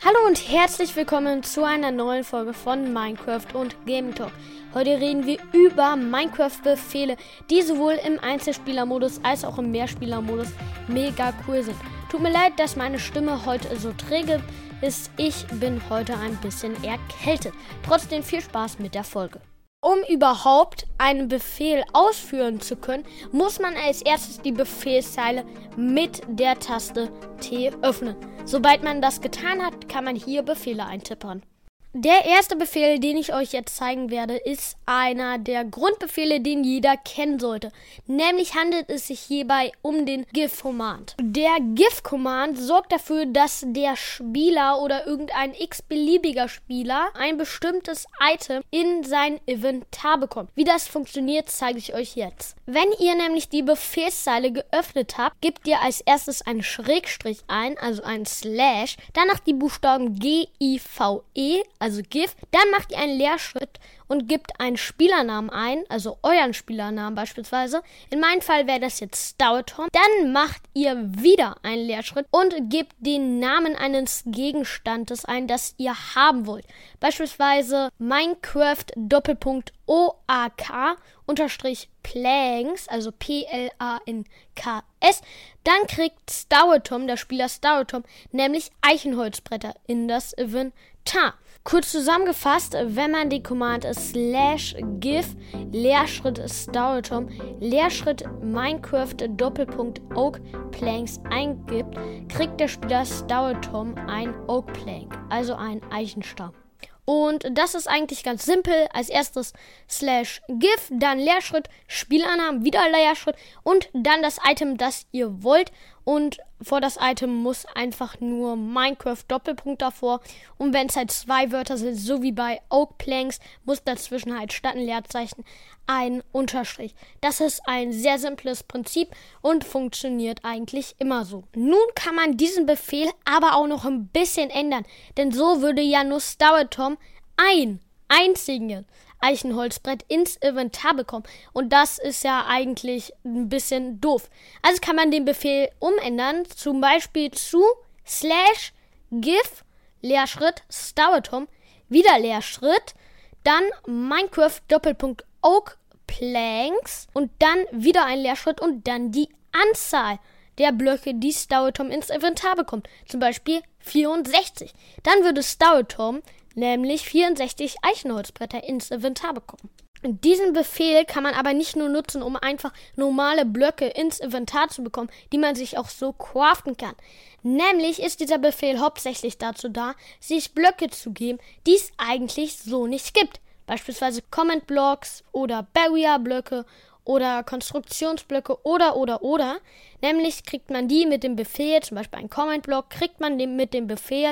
Hallo und herzlich willkommen zu einer neuen Folge von Minecraft und Gaming Talk. Heute reden wir über Minecraft-Befehle, die sowohl im Einzelspielermodus als auch im Mehrspielermodus mega cool sind. Tut mir leid, dass meine Stimme heute so träge ist. Ich bin heute ein bisschen erkältet. Trotzdem viel Spaß mit der Folge. Um überhaupt einen Befehl ausführen zu können, muss man als erstes die Befehlszeile mit der Taste T öffnen. Sobald man das getan hat, kann man hier Befehle eintippern. Der erste Befehl, den ich euch jetzt zeigen werde, ist einer der Grundbefehle, den jeder kennen sollte. Nämlich handelt es sich hierbei um den GIF-Command. Der GIF-Command sorgt dafür, dass der Spieler oder irgendein x-beliebiger Spieler ein bestimmtes Item in sein Inventar bekommt. Wie das funktioniert, zeige ich euch jetzt. Wenn ihr nämlich die Befehlszeile geöffnet habt, gebt ihr als erstes einen Schrägstrich ein, also einen Slash, danach die Buchstaben G-I-V-E, also GIF, dann macht ihr einen Leerschritt und gebt einen Spielernamen ein, also euren Spielernamen beispielsweise. In meinem Fall wäre das jetzt StarTom. Dann macht ihr wieder einen Leerschritt und gebt den Namen eines Gegenstandes ein, das ihr haben wollt. Beispielsweise Minecraft _OAK_ also Planks. Dann kriegt StarTom, der Spieler StarTom, nämlich Eichenholzbretter in das Inventar. Kurz zusammengefasst, wenn man die Command /GIF Leerschritt StarTom Leerschritt Minecraft _Oak Planks eingibt, kriegt der Spieler StarTom ein Oak Plank, also einen Eichenstamm. Und das ist eigentlich ganz simpel. Als erstes /GIF, dann Leerschritt, Spielernamen, wieder Leerschritt und dann das Item, das ihr wollt. Und vor das Item muss einfach nur Minecraft davor. Und wenn es halt 2 Wörter sind, so wie bei Oak Planks, muss dazwischen halt statt ein Leerzeichen ein Unterstrich. Das ist ein sehr simples Prinzip und funktioniert eigentlich immer so. Nun kann man diesen Befehl aber auch noch ein bisschen ändern. Denn so würde ja nur StarTom ein einziges Eichenholzbrett ins Inventar bekommen. Und das ist ja eigentlich ein bisschen doof. Also kann man den Befehl umändern, zum Beispiel zu /GIF Leerschritt StarTom, wieder Leerschritt, dann Minecraft _Oak Planks und dann wieder ein Leerschritt und dann die Anzahl der Blöcke, die StarTom ins Inventar bekommt. Zum Beispiel 64. Dann würde StarTom nämlich 64 Eichenholzbretter ins Inventar bekommen. Diesen Befehl kann man aber nicht nur nutzen, um einfach normale Blöcke ins Inventar zu bekommen, die man sich auch so craften kann. Nämlich ist dieser Befehl hauptsächlich dazu da, sich Blöcke zu geben, die es eigentlich so nicht gibt. Beispielsweise Comment Blocks oder Barrier Blöcke oder Konstruktionsblöcke oder. Nämlich kriegt man die mit dem Befehl, zum Beispiel ein Comment Block, kriegt man den mit dem Befehl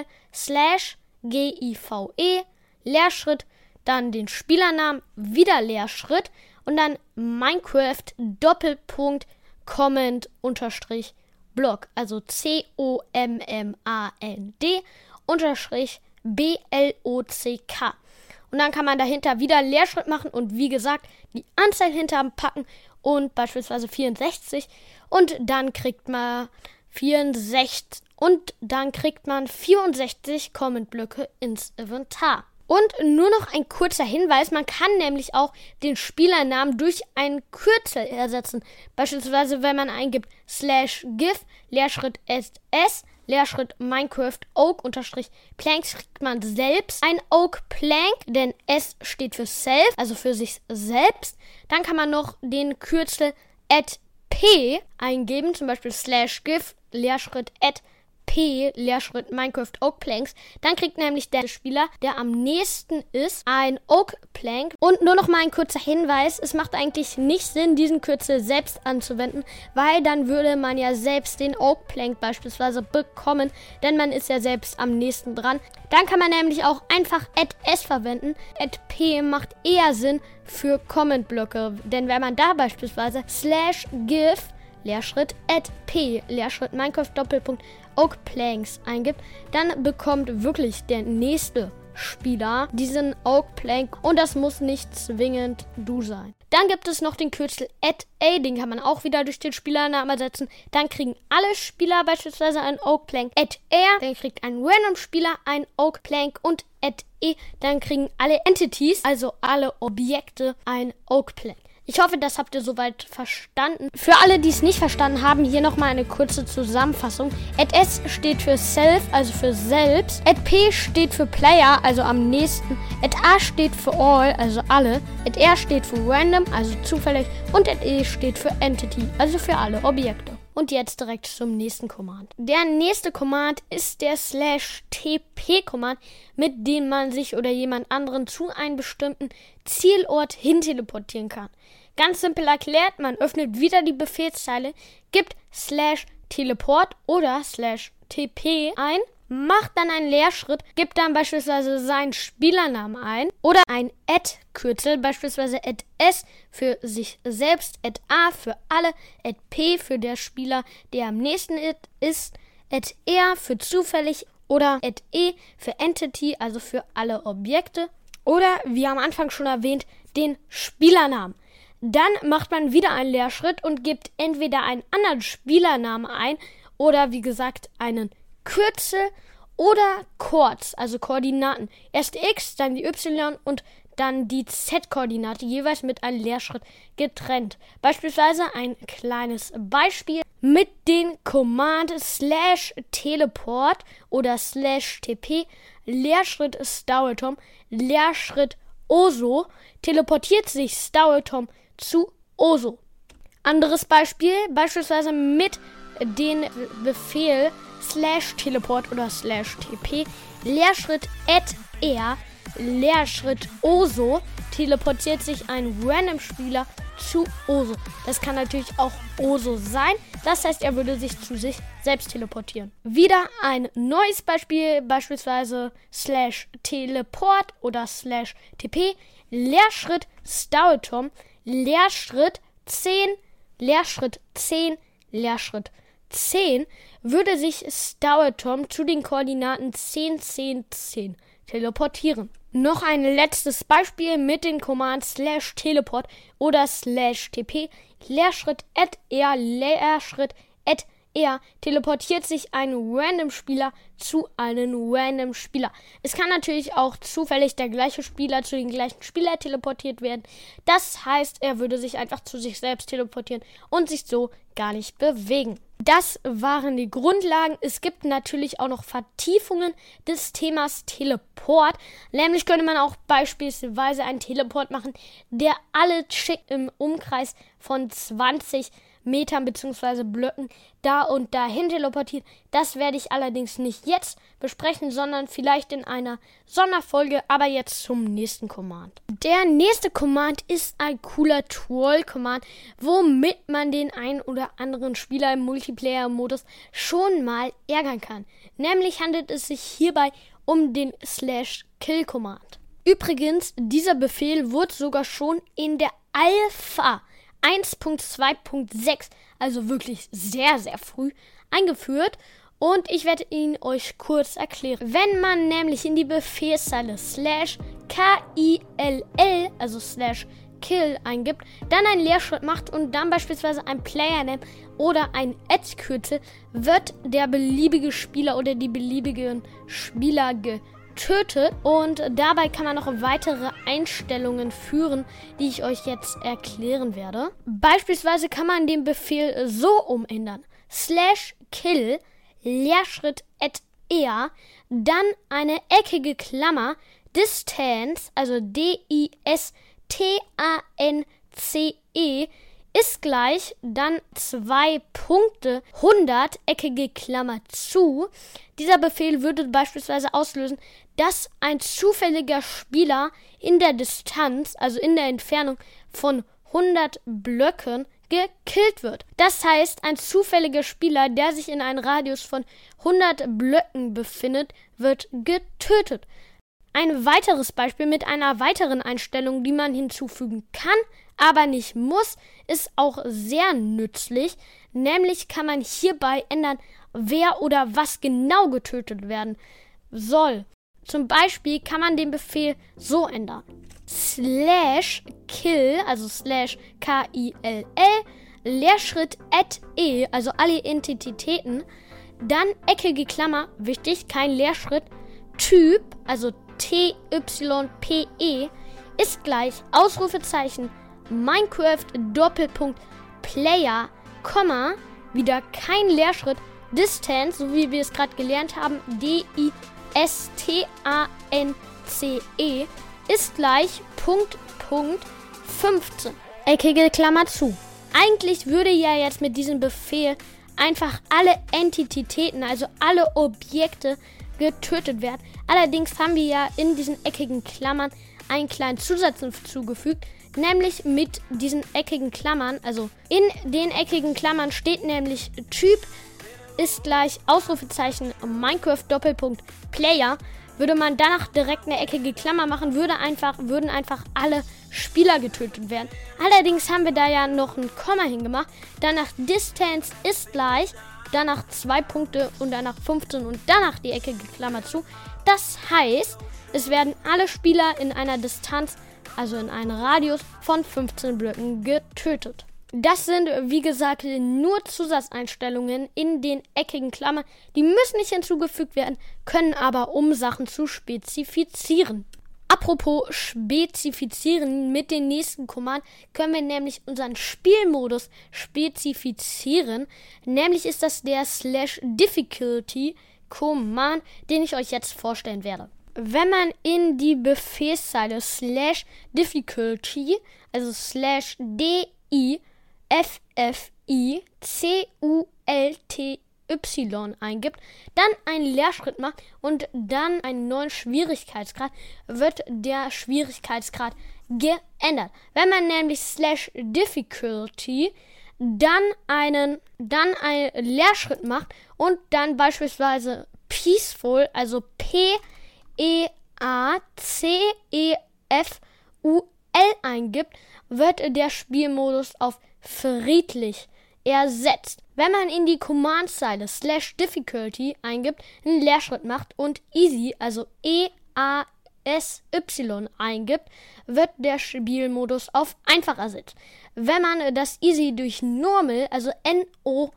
/GIVE Leerschritt, dann den Spielernamen, wieder Leerschritt und dann Minecraft _Comment_Block, also COMMAND_BLOCK. Und dann kann man dahinter wieder Leerschritt machen und wie gesagt die Anzahl hinter packen und beispielsweise 64 und dann kriegt man 64 Comment-Blöcke ins Inventar. Und nur noch ein kurzer Hinweis, man kann nämlich auch den Spielernamen durch ein Kürzel ersetzen. Beispielsweise, wenn man eingibt /GIF Leerschritt SS Leerschritt Minecraft Oak Planks, kriegt man selbst ein Oak Plank, denn S steht für Self, also für sich selbst. Dann kann man noch den Kürzel @P eingeben, zum Beispiel /GIF Leerschritt @P Leerschritt Minecraft Oak Planks. Dann kriegt nämlich der Spieler, der am nächsten ist, ein Oak Plank. Und nur noch mal ein kurzer Hinweis, es macht eigentlich nicht Sinn, diesen Kürzel selbst anzuwenden, weil dann würde man ja selbst den Oak Plank beispielsweise bekommen, denn man ist ja selbst am nächsten dran. Dann kann man nämlich auch einfach @S verwenden. @P macht eher Sinn für Comment-Blöcke, denn wenn man da beispielsweise /GIF Leerschritt @P Leerschritt Minecraft Oak Planks eingibt, dann bekommt wirklich der nächste Spieler diesen Oak Plank und das muss nicht zwingend du sein. Da Dann gibt es noch den Kürzel @a, den kann man auch wieder durch den Spielernamen ersetzen. Dann kriegen alle Spieler beispielsweise einen Oak Plank. @r, dann kriegt ein Random-Spieler einen Oak Plank und @e, dann kriegen alle Entities, also alle Objekte, einen Oak Plank. Ich hoffe, das habt ihr soweit verstanden. Für alle, die es nicht verstanden haben, hier nochmal eine kurze Zusammenfassung. @s steht für Self, also für selbst. @p steht für Player, also am nächsten. @a steht für All, also alle. @r steht für Random, also zufällig. Und @e steht für Entity, also für alle Objekte. Und jetzt direkt zum nächsten Command. Der nächste Command ist der /tp-Command, mit dem man sich oder jemand anderen zu einem bestimmten Zielort hin teleportieren kann. Ganz simpel erklärt, man öffnet wieder die Befehlszeile, gibt /teleport oder /tp ein, macht dann einen Leerschritt, gibt dann beispielsweise seinen Spielernamen ein oder ein @Kürzel, beispielsweise @s für sich selbst, @a für alle, @p für der Spieler, der am nächsten ist, @r für zufällig oder @e für Entity, also für alle Objekte oder, wie am Anfang schon erwähnt, den Spielernamen. Dann macht man wieder einen Leerschritt und gibt entweder einen anderen Spielernamen ein oder, wie gesagt, einen Kürzel oder Chords, also Koordinaten. Erst die X, dann die Y und dann die Z-Koordinate, jeweils mit einem Leerschritt getrennt. Beispielsweise ein kleines Beispiel mit den Command /teleport oder /tp, Leerschritt Stauatom, Leerschritt Oso, teleportiert sich Stauatom zu Oso. Anderes Beispiel, beispielsweise mit den Befehl /teleport oder /tp, Leerschritt @r, Leerschritt Oso, teleportiert sich ein Random-Spieler zu Oso. Das kann natürlich auch Oso sein. Das heißt, er würde sich zu sich selbst teleportieren. Wieder ein neues Beispiel, beispielsweise /teleport oder /tp, Leerschritt Stauatom, Leerschritt 10, Leerschritt 10, Leerschritt 10, würde sich Stauatom zu den Koordinaten 10, 10, 10 teleportieren. Noch ein letztes Beispiel mit den Commands /teleport oder /tp, Leerschritt @r, Leerschritt @r, teleportiert sich ein Random-Spieler zu einem Random-Spieler. Es kann natürlich auch zufällig der gleiche Spieler zu den gleichen Spieler teleportiert werden. Das heißt, er würde sich einfach zu sich selbst teleportieren und sich so gar nicht bewegen. Das waren die Grundlagen. Es gibt natürlich auch noch Vertiefungen des Themas Teleport. Nämlich könnte man auch beispielsweise einen Teleport machen, der alle im Umkreis von 20 Metern bzw. Blöcken da und dahin teleportiert. Das werde ich allerdings nicht jetzt besprechen, sondern vielleicht in einer Sonderfolge. Aber jetzt zum nächsten Command. Der nächste Command ist ein cooler Troll-Command, womit man den einen oder anderen Spieler im Multiplayer-Modus schon mal ärgern kann. Nämlich handelt es sich hierbei um den /kill-Command. Übrigens, dieser Befehl wurde sogar schon in der Alpha 1.2.6, also wirklich sehr, sehr früh, eingeführt und ich werde ihn euch kurz erklären. Wenn man nämlich in die Befehlszeile /kill, also /kill eingibt, dann einen Leerschritt macht und dann beispielsweise ein Player-Name oder ein @Kürzel, wird der beliebige Spieler oder die beliebigen Spieler getötet und dabei kann man noch weitere Einstellungen führen, die ich euch jetzt erklären werde. Beispielsweise kann man den Befehl so umändern: /kill, Leerschritt @r, dann eine eckige Klammer, Distance, also DISTANCE, ist gleich, dann 2 Punkte, 100, eckige Klammer zu. Dieser Befehl würde beispielsweise auslösen, dass ein zufälliger Spieler in der Distanz, also in der Entfernung von 100 Blöcken, gekillt wird. Das heißt, ein zufälliger Spieler, der sich in einem Radius von 100 Blöcken befindet, wird getötet. Ein weiteres Beispiel mit einer weiteren Einstellung, die man hinzufügen kann, aber nicht muss, ist auch sehr nützlich. Nämlich kann man hierbei ändern, wer oder was genau getötet werden soll. Zum Beispiel kann man den Befehl so ändern: slash kill, also slash KILL, Leerschritt @e, also alle Entitäten, dann eckige Klammer, wichtig, kein Leerschritt, Typ, also TYPE, ist gleich Ausrufezeichen Minecraft Doppelpunkt Player, Komma, wieder kein Leerschritt, Distance, so wie wir es gerade gelernt haben, DISTANCE, ist gleich Punkt 15. Eckige Klammer zu. Eigentlich würde ja jetzt mit diesem Befehl einfach alle Entitäten, also alle Objekte getötet werden. Allerdings haben wir ja in diesen eckigen Klammern einen kleinen Zusatz hinzugefügt, nämlich mit diesen eckigen Klammern, also in den eckigen Klammern steht nämlich Typ ist gleich Ausrufezeichen Minecraft Doppelpunkt Player. Würde man danach direkt eine eckige Klammer machen, würden einfach alle Spieler getötet werden. Allerdings haben wir da ja noch ein Komma hingemacht. Danach Distance ist gleich, danach 2 Punkte und danach 15 und danach die eckige Klammer zu. Das heißt, es werden alle Spieler in einer Distanz, also in einem Radius von 15 Blöcken getötet. Das sind, wie gesagt, nur Zusatzeinstellungen in den eckigen Klammern. Die müssen nicht hinzugefügt werden, können aber, um Sachen zu spezifizieren. Apropos spezifizieren, mit den nächsten Command können wir nämlich unseren Spielmodus spezifizieren. Nämlich ist das der /difficulty Command, den ich euch jetzt vorstellen werde. Wenn man in die Befehlszeile /difficulty, also /DIFFICULTY eingibt, dann einen Leerschritt macht und dann einen neuen Schwierigkeitsgrad, wird der Schwierigkeitsgrad geändert. Wenn man nämlich /difficulty dann einen Leerschritt macht und dann beispielsweise peaceful, also PEACEFUL eingibt, wird der Spielmodus auf friedlich ersetzt. Wenn man in die Command-Zeile /difficulty eingibt, einen Leerschritt macht und easy, also EASY eingibt, wird der Spielmodus auf einfach ersetzt. Wenn man das easy durch normal, also NORMAL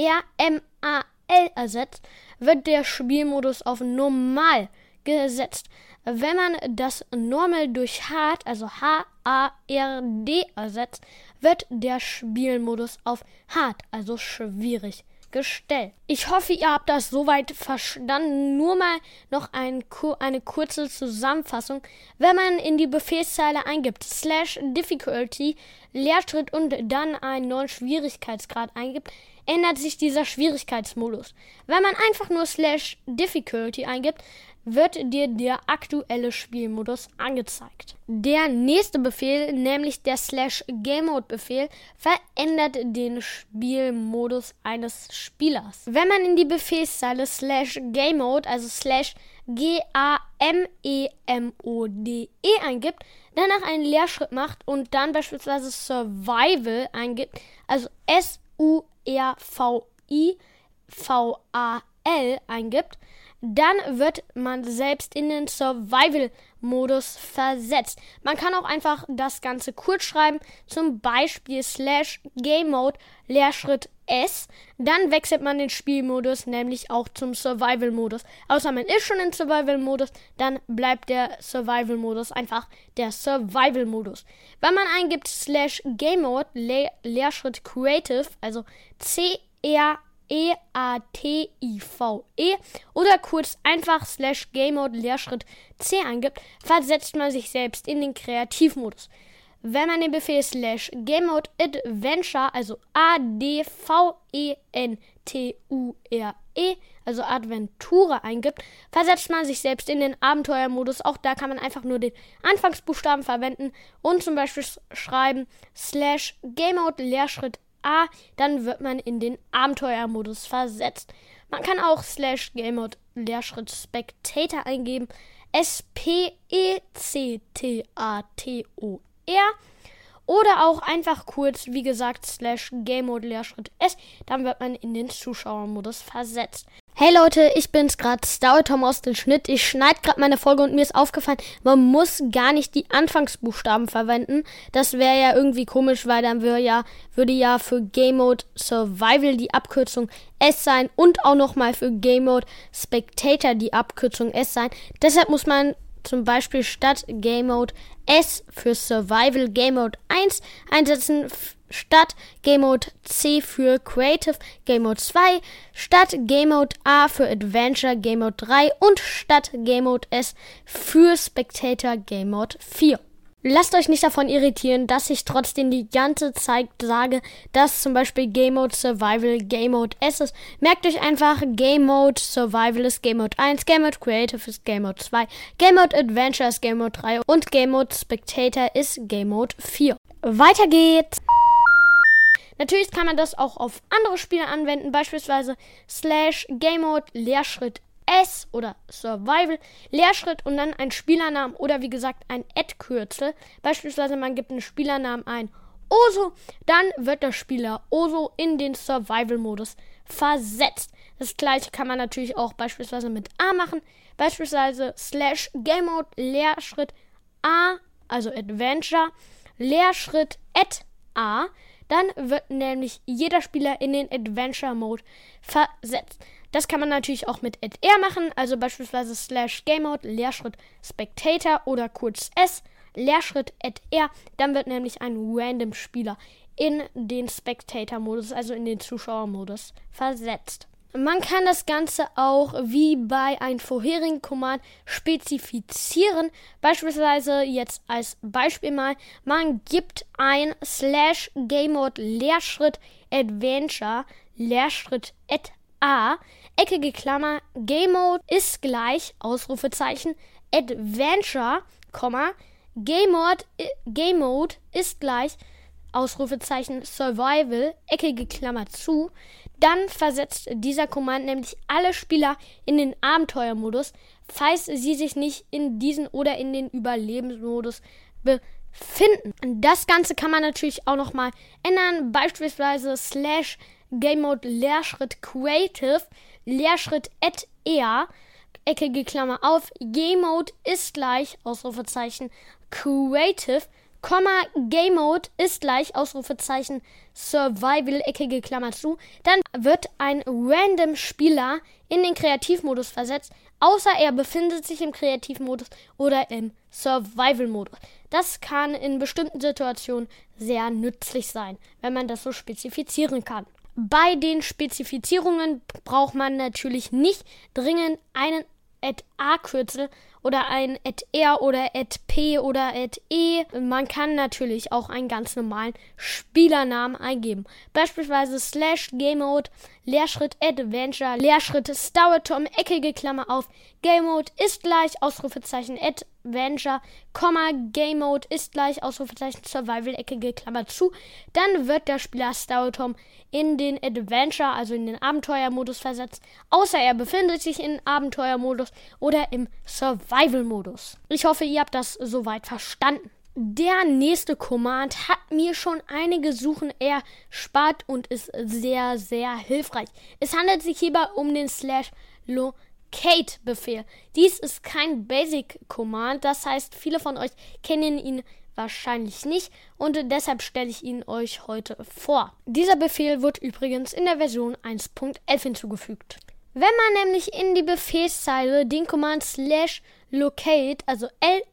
ersetzt, wird der Spielmodus auf normal gesetzt. Wenn man das normal durch hard, also HARD ersetzt, wird der Spielmodus auf hard, also schwierig gestellt. Ich hoffe, ihr habt das soweit verstanden. Nur mal noch eine kurze Zusammenfassung. Wenn man in die Befehlszeile eingibt, /difficulty, Leerschritt und dann einen neuen Schwierigkeitsgrad eingibt, ändert sich dieser Schwierigkeitsmodus. Wenn man einfach nur /difficulty eingibt, wird dir der aktuelle Spielmodus angezeigt. Der nächste Befehl, nämlich der /gameMode-Befehl, verändert den Spielmodus eines Spielers. Wenn man in die Befehlszeile /gameMode, also GAMEMODE eingibt, danach einen Leerschritt macht und dann beispielsweise Survival eingibt, also SURVIVAL eingibt, dann wird man selbst in den Survival-Modus versetzt. Man kann auch einfach das Ganze kurz schreiben, zum Beispiel /gameMode /S. Dann wechselt man den Spielmodus nämlich auch zum Survival-Modus. Außer man ist schon im Survival-Modus, dann bleibt der Survival-Modus einfach der Survival-Modus. Wenn man eingibt /gameMode /creative, also CREATIVE oder kurz einfach /gameMode /C eingibt, versetzt man sich selbst in den Kreativmodus. Wenn man den Befehl /gameMode Adventure, also ADVENTURE, also Adventure eingibt, versetzt man sich selbst in den Abenteuermodus. Auch da kann man einfach nur den Anfangsbuchstaben verwenden und zum Beispiel schreiben /gameMode A, dann wird man in den Abenteuermodus versetzt. Man kann auch /gameMode Spectator eingeben, SPECTATOR, oder auch einfach kurz, wie gesagt, /gameMode S, dann wird man in den Zuschauermodus versetzt. Hey Leute, ich bin's gerade, Stauetom aus dem Schnitt. Ich schneide gerade meine Folge und mir ist aufgefallen, man muss gar nicht die Anfangsbuchstaben verwenden. Das wäre ja irgendwie komisch, weil dann würde ja für Game Mode Survival die Abkürzung S sein und auch nochmal für Game Mode Spectator die Abkürzung S sein. Deshalb muss man zum Beispiel statt Game Mode S für Survival Game Mode 1 einsetzen, statt Game Mode C für Creative Game Mode 2, statt Game Mode A für Adventure Game Mode 3 und statt Game Mode S für Spectator Game Mode 4. Lasst euch nicht davon irritieren, dass ich trotzdem die ganze Zeit sage, dass zum Beispiel Game Mode Survival Game Mode S ist. Merkt euch einfach, Game Mode Survival ist Game Mode 1, Game Mode Creative ist Game Mode 2, Game Mode Adventure ist Game Mode 3 und Game Mode Spectator ist Game Mode 4. Weiter geht's! Natürlich kann man das auch auf andere Spiele anwenden, beispielsweise /Game Mode Leerschritt S oder Survival, Leerschritt und dann ein Spielernamen oder wie gesagt ein Add-Kürzel. Beispielsweise man gibt einen Spielernamen ein Oso, dann wird der Spieler Oso in den Survival-Modus versetzt. Das gleiche kann man natürlich auch beispielsweise mit A machen, beispielsweise /Game Mode Leerschritt A, also Adventure, Leerschritt Add A. Dann wird nämlich jeder Spieler in den Adventure-Mode versetzt. Das kann man natürlich auch mit @r machen, also beispielsweise /Game Mode Leerschritt Spectator oder kurz S Leerschritt @r. Dann wird nämlich ein random Spieler in den Spectator-Modus, also in den Zuschauer-Modus versetzt. Man kann das Ganze auch wie bei einem vorherigen Command spezifizieren. Beispielsweise jetzt als Beispiel mal, man gibt ein /Game Mode Leerschritt Adventure Leerschritt @a, eckige Klammer, Game Mode ist gleich, Ausrufezeichen, Adventure, Game Mode ist gleich, Ausrufezeichen, Survival, eckige Klammer zu. Dann versetzt dieser Command nämlich alle Spieler in den Abenteuermodus, falls sie sich nicht in diesen oder in den Überlebensmodus befinden. Das Ganze kann man natürlich auch nochmal ändern, beispielsweise /Game Mode Leerschritt Creative, Leerschritt @r, eckige Klammer auf, Game Mode ist gleich, Ausrufezeichen, Creative, Game Mode ist gleich, Ausrufezeichen, Survival, eckige Klammer zu. Dann wird ein random Spieler in den Kreativmodus versetzt, außer er befindet sich im Kreativmodus oder im Survival-Modus. Das kann in bestimmten Situationen sehr nützlich sein, wenn man das so spezifizieren kann. Bei den Spezifizierungen braucht man natürlich nicht dringend einen @a-Kürzel oder ein @r oder @p oder @e. Man kann natürlich auch einen ganz normalen Spielernamen eingeben. Beispielsweise /Game Mode Leerschritt Adventure Leerschritt Stauetom, eckige Klammer auf, Game Mode ist gleich, Ausrufezeichen Adventure, Game Mode ist gleich, Ausrufezeichen Survival, eckige Klammer zu. Dann wird der Spieler Stauetom in den Adventure, also in den Abenteuermodus versetzt, außer er befindet sich im Abenteuermodus oder im Survival-Modus. Ich hoffe, ihr habt das soweit verstanden. Der nächste Command hat mir schon einige Suchen erspart und ist sehr, sehr hilfreich. Es handelt sich hierbei um den /Locate-Befehl. Dies ist kein Basic-Command, das heißt, viele von euch kennen ihn wahrscheinlich nicht und deshalb stelle ich ihn euch heute vor. Dieser Befehl wird übrigens in der Version 1.11 hinzugefügt. Wenn man nämlich in die Befehlszeile den Command /Locate, also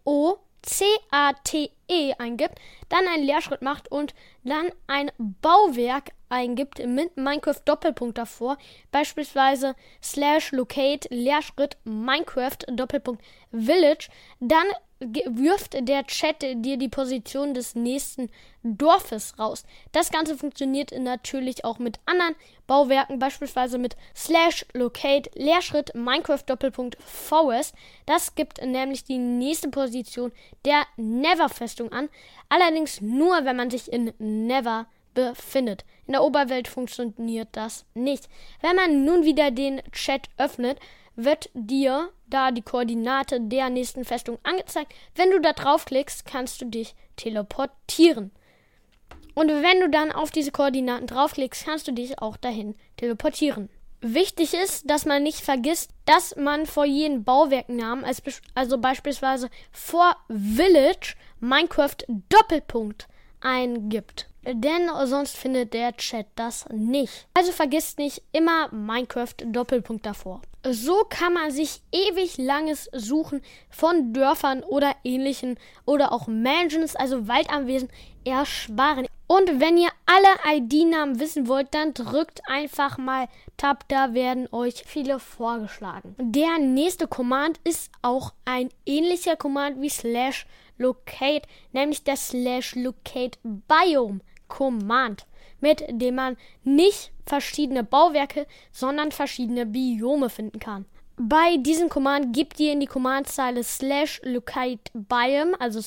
LOCATE eingibt, dann einen Leerschritt macht und dann ein Bauwerk eingibt mit Minecraft Doppelpunkt davor, beispielsweise /Locate Leerschritt Minecraft Doppelpunkt Village, dann wirft der Chat dir die Position des nächsten Dorfes raus. Das Ganze funktioniert natürlich auch mit anderen Bauwerken, beispielsweise mit /Locate Leerschritt Minecraft Doppelpunkt Forest. Das gibt nämlich die nächste Position der Nether-Festung an, allerdings nur, wenn man sich in Nether befindet. In der Oberwelt funktioniert das nicht. Wenn man nun wieder den Chat öffnet, wird dir da die Koordinate der nächsten Festung angezeigt. Wenn du da draufklickst, kannst du dich teleportieren. Und wenn du dann auf diese Koordinaten draufklickst, kannst du dich auch dahin teleportieren. Wichtig ist, dass man nicht vergisst, dass man vor jedem Bauwerknamen, also beispielsweise vor Village, Minecraft Doppelpunkt eingibt. Denn sonst findet der Chat das nicht. Also vergisst nicht immer Minecraft Doppelpunkt davor. So kann man sich ewig langes Suchen von Dörfern oder ähnlichen oder auch Mansions, also Waldanwesen, ersparen. Und wenn ihr alle ID-Namen wissen wollt, dann drückt einfach mal Tab, da werden euch viele vorgeschlagen. Der nächste Command ist auch ein ähnlicher Command wie /locate, nämlich der /locate Biome Command, mit dem man nicht verschiedene Bauwerke, sondern verschiedene Biome finden kann. Bei diesem Command gebt ihr in die Commandzeile /locate Biome, also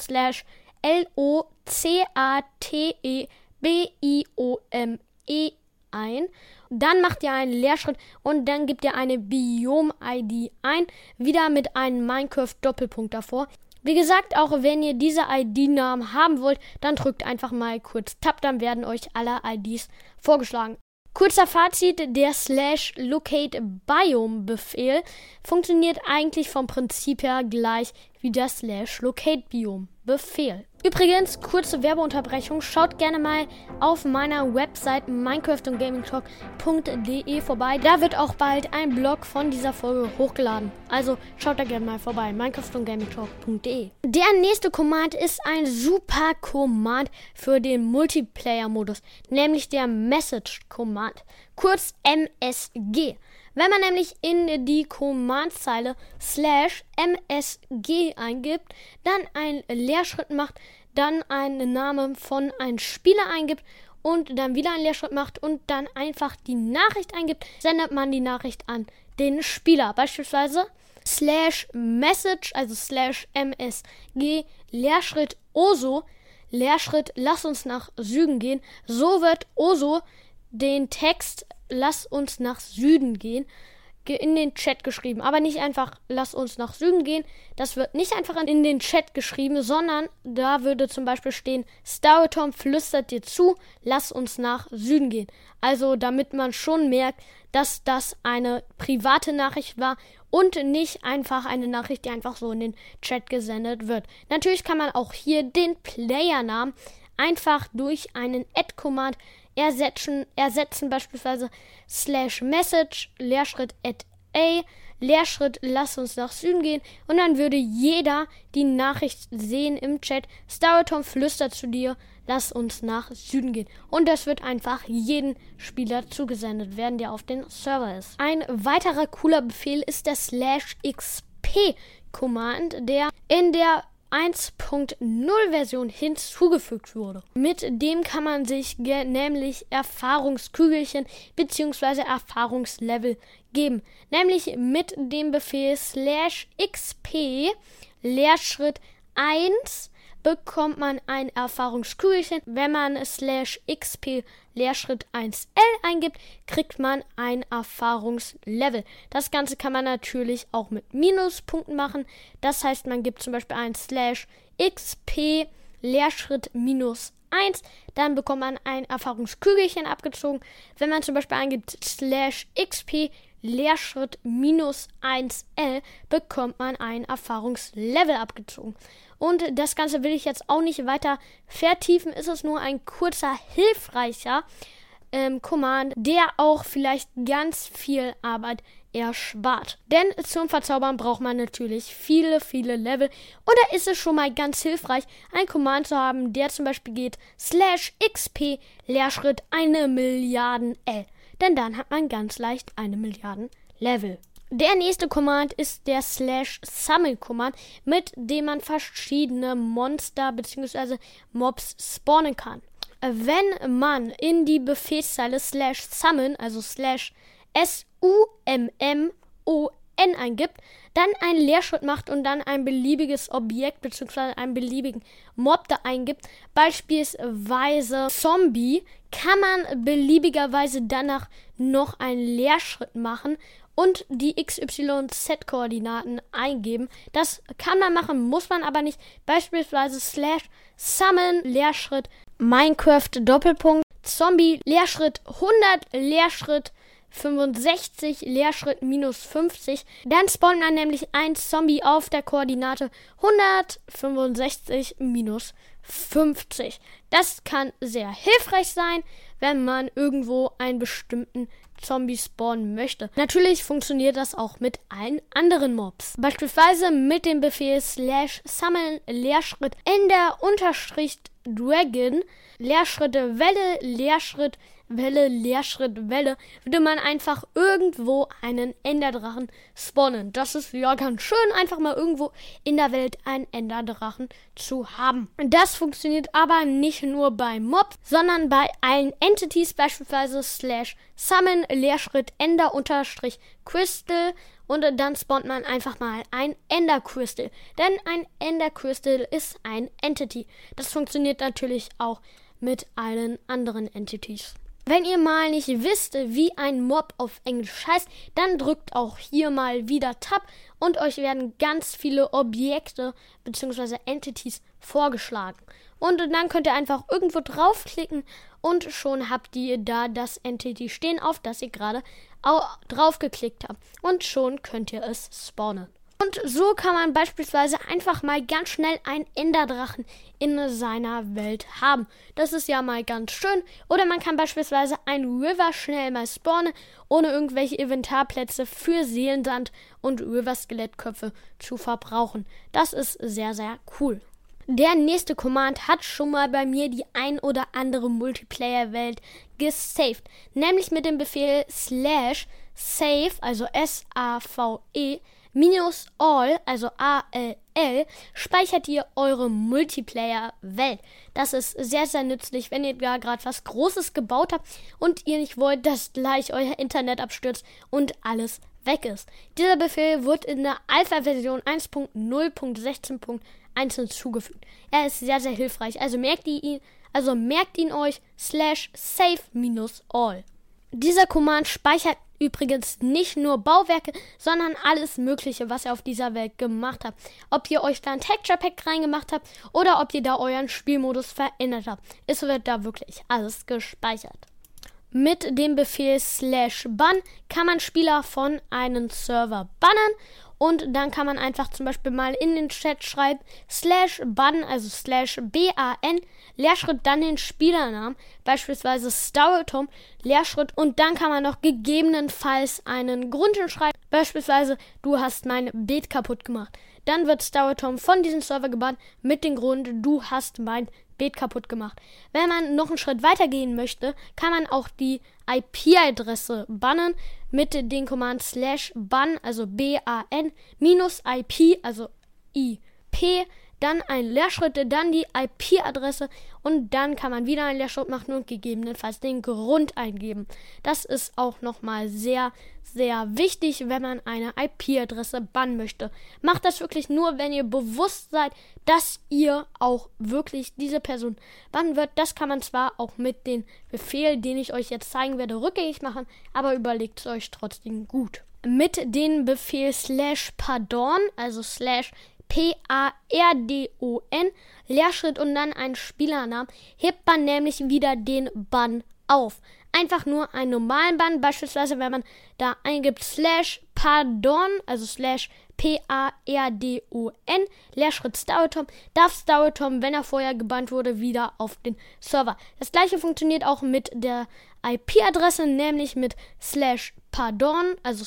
/LOCATEBIOME ein. Dann macht ihr einen Leerschritt und dann gebt ihr eine Biome-ID ein, wieder mit einem Minecraft-Doppelpunkt davor. Wie gesagt, auch wenn ihr diese ID-Namen haben wollt, dann drückt einfach mal kurz Tab, dann werden euch alle IDs vorgeschlagen. Kurzer Fazit, der /locate Biome Befehl funktioniert eigentlich vom Prinzip her gleich wie der /locate Biome Befehl. Übrigens, kurze Werbeunterbrechung, schaut gerne mal auf meiner Website minecraftundgamingtalk.de vorbei. Da wird auch bald ein Blog von dieser Folge hochgeladen. Also schaut da gerne mal vorbei, minecraftundgamingtalk.de. Der nächste Command ist ein super Command für den Multiplayer-Modus, nämlich der Message Command, kurz MSG. Wenn man nämlich in die Commandzeile /MSG eingibt, dann einen Leerschritt macht, dann einen Namen von einem Spieler eingibt und dann wieder einen Leerschritt macht und dann einfach die Nachricht eingibt, sendet man die Nachricht an den Spieler. Beispielsweise /message, also /MSG, Leerschritt Oso, Leerschritt lass uns nach Süden gehen. So wird Oso den Text lass uns nach Süden gehen in den Chat geschrieben. Aber nicht einfach lass uns nach Süden gehen. Das wird nicht einfach in den Chat geschrieben, sondern da würde zum Beispiel stehen, StarTom flüstert dir zu, lass uns nach Süden gehen. Also damit man schon merkt, dass das eine private Nachricht war und nicht einfach eine Nachricht, die einfach so in den Chat gesendet wird. Natürlich kann man auch hier den Playernamen einfach durch einen Add-Command ersetzen beispielsweise /message, Leerschritt @a, Leerschritt lass uns nach Süden gehen und dann würde jeder die Nachricht sehen im Chat, StarTom flüstert zu dir, lass uns nach Süden gehen. Und das wird einfach jedem Spieler zugesendet werden, der auf dem Server ist. Ein weiterer cooler Befehl ist der /xp Command, der in der 1.0 Version hinzugefügt wurde. Mit dem kann man sich nämlich Erfahrungskügelchen bzw. Erfahrungslevel geben. Nämlich mit dem Befehl /xp Leerschritt 1 bekommt man ein Erfahrungskügelchen. Wenn man /xp Leerschritt 1l eingibt, kriegt man ein Erfahrungslevel. Das Ganze kann man natürlich auch mit Minuspunkten machen. Das heißt, man gibt zum Beispiel ein /xp Leerschritt -1, dann bekommt man ein Erfahrungskügelchen abgezogen. Wenn man zum Beispiel eingibt /xp Leerschritt -1l, bekommt man ein Erfahrungslevel abgezogen. Und das Ganze will ich jetzt auch nicht weiter vertiefen, ist es nur ein kurzer, hilfreicher Command, der auch vielleicht ganz viel Arbeit erspart. Denn zum Verzaubern braucht man natürlich viele, viele Level. Und da ist es schon mal ganz hilfreich, ein Command zu haben, der zum Beispiel geht /xp Leerschritt 1.000.000 L. Denn dann hat man ganz leicht 1.000.000 Level. Der nächste Command ist der /summon-Command, mit dem man verschiedene Monster bzw. Mobs spawnen kann. Wenn man in die Befehlszeile /summon, also /summon eingibt, dann einen Leerschritt macht und dann ein beliebiges Objekt bzw. einen beliebigen Mob da eingibt, beispielsweise Zombie, kann man beliebigerweise danach noch einen Leerschritt machen und die XYZ-Koordinaten eingeben. Das kann man machen, muss man aber nicht. Beispielsweise /summon Leerschritt Minecraft Doppelpunkt Zombie Leerschritt 100 Leerschritt 165 Leerschritt minus 50. Dann spawnt man nämlich ein Zombie auf der Koordinate 165 minus 50. Das kann sehr hilfreich sein, wenn man irgendwo einen bestimmten Zombie spawnen möchte. Natürlich funktioniert das auch mit allen anderen Mobs. Beispielsweise mit dem Befehl /summon Leerschritt Ender _Dragon Leerschritte Welle Leerschritt Welle Leerschritt Welle würde man einfach irgendwo einen Enderdrachen spawnen. Das ist ja ganz schön, einfach mal irgendwo in der Welt einen Enderdrachen zu haben. Das funktioniert aber nicht nur bei Mobs, sondern bei allen Entities, beispielsweise /summon Leerschritt Ender _Crystal und dann spawnt man einfach mal ein Ender Crystal. Denn ein Ender Crystal ist ein Entity. Das funktioniert natürlich auch mit allen anderen Entities. Wenn ihr mal nicht wisst, wie ein Mob auf Englisch heißt, dann drückt auch hier mal wieder Tab und euch werden ganz viele Objekte bzw. Entities vorgeschlagen. Und dann könnt ihr einfach irgendwo draufklicken und schon habt ihr da das Entity stehen, auf das ihr gerade draufgeklickt habt. Und schon könnt ihr es spawnen. Und so kann man beispielsweise einfach mal ganz schnell einen Enderdrachen in seiner Welt haben. Das ist ja mal ganz schön. Oder man kann beispielsweise einen River schnell mal spawnen, ohne irgendwelche Inventarplätze für Seelensand und River-Skelettköpfe zu verbrauchen. Das ist sehr, sehr cool. Der nächste Command hat schon mal bei mir die ein oder andere Multiplayer-Welt gesaved. Nämlich mit dem Befehl /save, also SAVE, minus all, also ALL, speichert ihr eure Multiplayer-Welt. Das ist sehr, sehr nützlich, wenn ihr da gerade was Großes gebaut habt und ihr nicht wollt, dass gleich euer Internet abstürzt und alles weg ist. Dieser Befehl wird in der Alpha-Version 1.0.16.1 hinzugefügt. Er ist sehr, sehr hilfreich. Also merkt ihn euch /save-all. Dieser Command speichert übrigens nicht nur Bauwerke, sondern alles Mögliche, was ihr auf dieser Welt gemacht habt. Ob ihr euch da ein Texture Pack reingemacht habt oder ob ihr da euren Spielmodus verändert habt. Es wird da wirklich alles gespeichert. Mit dem Befehl /ban kann man Spieler von einem Server bannen. Und dann kann man einfach zum Beispiel mal in den Chat schreiben, /ban, also /ban, Leerschritt, dann den Spielernamen, beispielsweise Stauetom, Leerschritt, und dann kann man noch gegebenenfalls einen Grund schreiben, beispielsweise, du hast mein Bild kaputt gemacht. Dann wird Stauetom von diesem Server gebannt mit dem Grund, du hast mein Bild kaputt gemacht. Wenn man noch einen Schritt weiter gehen möchte, kann man auch die IP-Adresse bannen mit den Command /ban, also BAN, minus IP, also IP, dann ein Leerschritt, dann die IP-Adresse und dann kann man wieder einen Leerschritt machen und gegebenenfalls den Grund eingeben. Das ist auch nochmal sehr, sehr wichtig, wenn man eine IP-Adresse bannen möchte. Macht das wirklich nur, wenn ihr bewusst seid, dass ihr auch wirklich diese Person bannen wird. Das kann man zwar auch mit dem Befehl, den ich euch jetzt zeigen werde, rückgängig machen, aber überlegt es euch trotzdem gut. Mit dem Befehl /pardon, also /PARDON, Leerschritt und dann einen Spielernamen, hebt man nämlich wieder den Bann auf. Einfach nur einen normalen Bann, beispielsweise wenn man da eingibt /pardon, also /PARDON, Leerschritt Stauetom, darf Stauetom, wenn er vorher gebannt wurde, wieder auf den Server. Das gleiche funktioniert auch mit der IP-Adresse, nämlich mit /pardon, also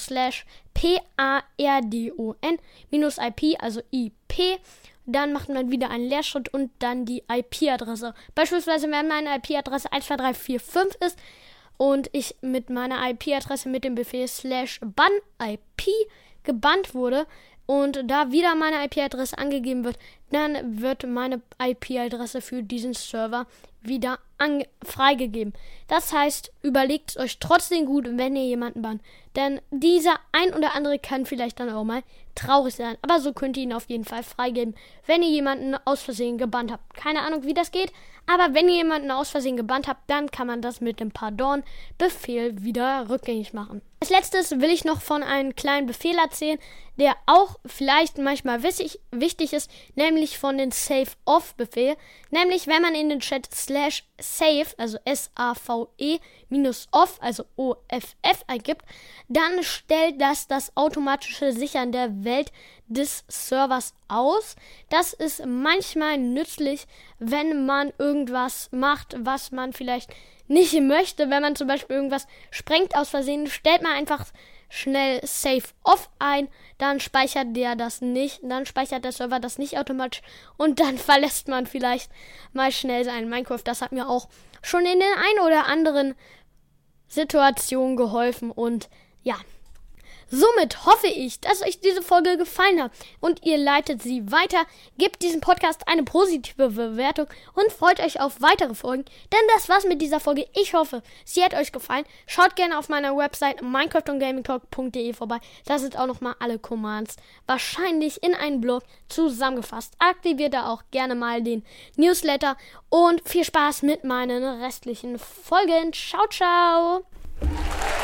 /PARDON, minus IP, also IP. Dann macht man wieder einen Leerschritt und dann die IP-Adresse. Beispielsweise, wenn meine IP-Adresse 12345 ist und ich mit meiner IP-Adresse mit dem Befehl /ban-IP gebannt wurde und da wieder meine IP-Adresse angegeben wird, dann wird meine IP-Adresse für diesen Server wieder freigegeben. Das heißt, überlegt es euch trotzdem gut, wenn ihr jemanden bannt. Denn dieser ein oder andere kann vielleicht dann auch mal traurig sein. Aber so könnt ihr ihn auf jeden Fall freigeben, wenn ihr jemanden aus Versehen gebannt habt. Keine Ahnung, wie das geht. Aber wenn ihr jemanden aus Versehen gebannt habt, dann kann man das mit dem Pardon-Befehl wieder rückgängig machen. Als letztes will ich noch von einem kleinen Befehl erzählen, der auch vielleicht manchmal wichtig ist, nämlich von dem Save-Off-Befehl. Nämlich, wenn man in den Chat /save, also SAVE -off, also OFF eingibt, dann stellt das automatische Sichern der Welt des Servers aus. Das ist manchmal nützlich, wenn man irgendwas macht, was man vielleicht nicht möchte. Wenn man zum Beispiel irgendwas sprengt aus Versehen, stellt man einfach schnell Save Off ein, dann speichert der das nicht, dann speichert der Server das nicht automatisch und dann verlässt man vielleicht mal schnell seinen Minecraft. Das hat mir auch schon in den ein oder anderen Situationen geholfen und ja. Somit hoffe ich, dass euch diese Folge gefallen hat und ihr leitet sie weiter, gebt diesem Podcast eine positive Bewertung und freut euch auf weitere Folgen, denn das war's mit dieser Folge. Ich hoffe, sie hat euch gefallen. Schaut gerne auf meiner Website minecraftundgamingtalk.de vorbei. Da sind auch nochmal alle Commands wahrscheinlich in einen Blog zusammengefasst. Aktiviert da auch gerne mal den Newsletter und viel Spaß mit meinen restlichen Folgen. Ciao, ciao!